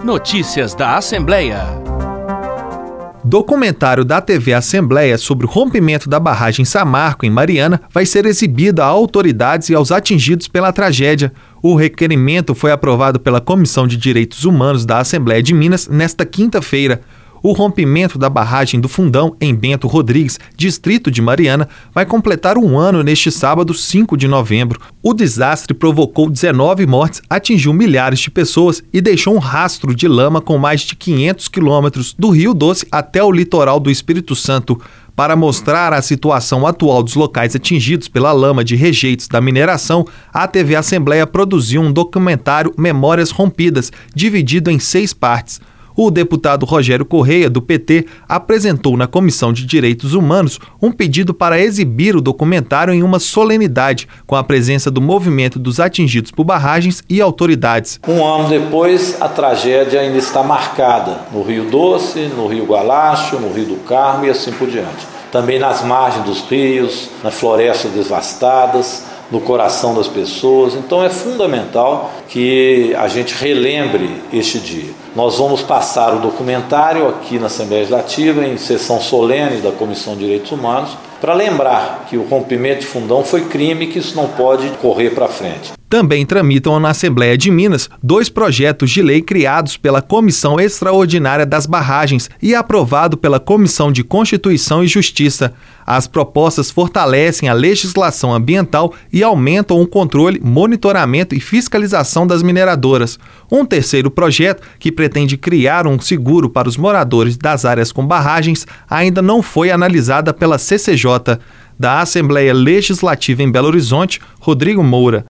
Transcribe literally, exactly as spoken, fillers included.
Notícias da Assembleia. Documentário da T V Assembleia sobre o rompimento da barragem Samarco, em Mariana, vai ser exibido a autoridades e aos atingidos pela tragédia. O requerimento foi aprovado pela Comissão de Direitos Humanos da Assembleia de Minas nesta quinta-feira. O rompimento da barragem do Fundão, em Bento Rodrigues, distrito de Mariana, vai completar um ano neste sábado, cinco de novembro. O desastre provocou dezenove mortes, atingiu milhares de pessoas e deixou um rastro de lama com mais de quinhentos quilômetros do Rio Doce até o litoral do Espírito Santo. Para mostrar a situação atual dos locais atingidos pela lama de rejeitos da mineração, a T V Assembleia produziu um documentário Memórias Rompidas, dividido em seis partes. O deputado Rogério Correia, do P T, apresentou na Comissão de Direitos Humanos um pedido para exibir o documentário em uma solenidade, com a presença do movimento dos atingidos por barragens e autoridades. Um ano depois, a tragédia ainda está marcada no Rio Doce, no Rio Gualacho, no Rio do Carmo e assim por diante. Também nas margens dos rios, nas florestas devastadas, no coração das pessoas. Então é fundamental que a gente relembre este dia. Nós vamos passar o documentário aqui na Assembleia Legislativa, em sessão solene da Comissão de Direitos Humanos, para lembrar que o rompimento de Fundão foi crime e que isso não pode correr para frente. Também tramitam na Assembleia de Minas dois projetos de lei criados pela Comissão Extraordinária das Barragens e aprovado pela Comissão de Constituição e Justiça. As propostas fortalecem a legislação ambiental e aumentam o controle, monitoramento e fiscalização das mineradoras. Um terceiro projeto, que pretende criar um seguro para os moradores das áreas com barragens, ainda não foi analisada pela C C J. Da Assembleia Legislativa em Belo Horizonte, Rodrigo Moura.